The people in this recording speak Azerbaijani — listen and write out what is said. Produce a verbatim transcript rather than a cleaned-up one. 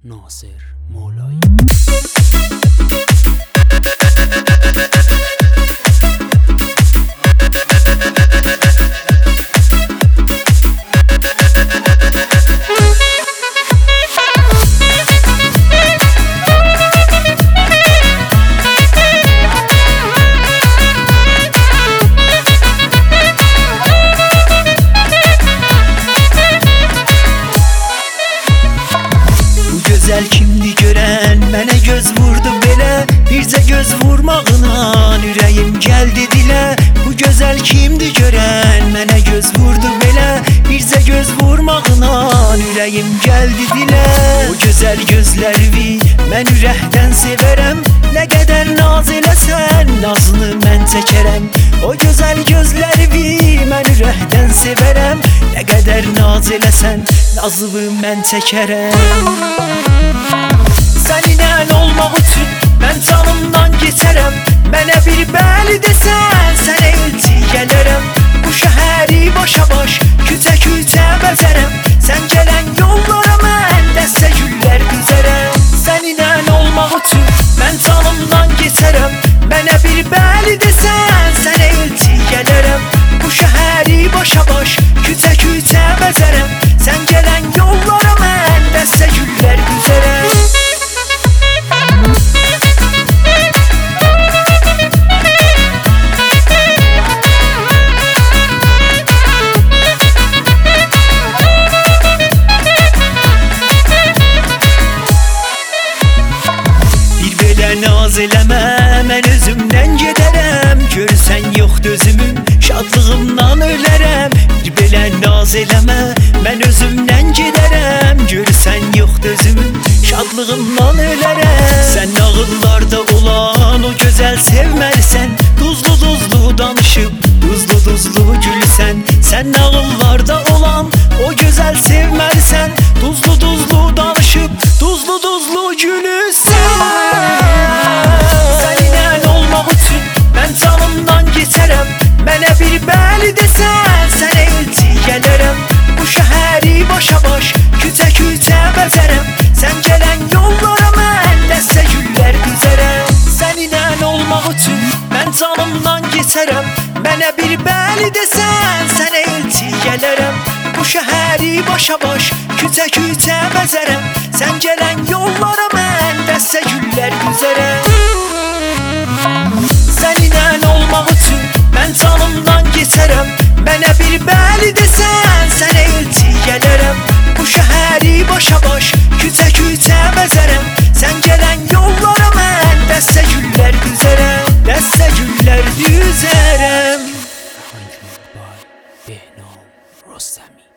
ناصر مولایی. Gözəl kimdi görən, mənə göz vurdu belə. Bircə göz vurmağına ürəyim gəldi dilə. Bu gözəl kimdi görən, mənə göz vurdu belə. Bircə göz vurmağına ürəyim gəldi dilə. O gözəl gözlərini mən ürəkdən sevərəm. Nə qədər naz eləsən, nazını mən çəkərəm. O gözəl gözlərini mən ürəkdən sevərəm. Nə qədər naz eləsən, nazını mən çəkərəm. Səninlə olmaq üçün mən canımdan keçərəm. Mənə bir bəli desən, sənə elçi gələrəm. Bu şəhəri başa-baş, küçə-küçə bəzərəm. Sən gələn yollara mən dəstə güllər düzərəm. Səninlə olmaq üçün mən canımdan keçərəm. Mənə bir bəli desən, sənə elçi gələrəm. Bu şəhəri başa-baş, küçə-küçə bəzərəm. Sən gələn yollara mən dəstə güllər düzərəm. Naz eləmə, mən özümdən gedərəm. Görsən yoxdur özümün, şadlığımdan ölərəm. Bir belə naz eləmə, mən özümdən gedərəm. Görsən yoxdur özümün, şadlığımdan ölərəm. Sən nağıllarda olan o gözəl sevməlisən. Duzlu duzlu danışıb, duzlu duzlu gülsən. Sən nağıllarda olan o gözəl sevməlisən. Duzlu duzlu danışıb, duzlu duzlu gülsən. Səninlə olmaq üçün mən canımdan keçərəm. Mənə bir bəli desən, sənə elçi gələrəm. Bu şəhəri başa-baş, küçə-küçə bəzərəm. Sən gələn yollara mən dəstə güllər düzərəm. Səninlə olmaq üçün mən canımdan keçərəm. Mənə bir bəli desən, sənə elçi gələrəm. Bu şəhəri başa-baş, küçə-küçə bəzərəm. Sən gələn yollara mən dəstə güllər düzərəm. Səninlə olmaq üçün mən canımdan keçərəm. Mənə bir bəli desən, sənə elçi gələrəm. Bu şəhəri başa-baş, küçə-küçə bəzərəm. Sən gələn yollara mən dəstə güllər düzərəm. Dəstə güllər düzərəm. Behnam Rostami.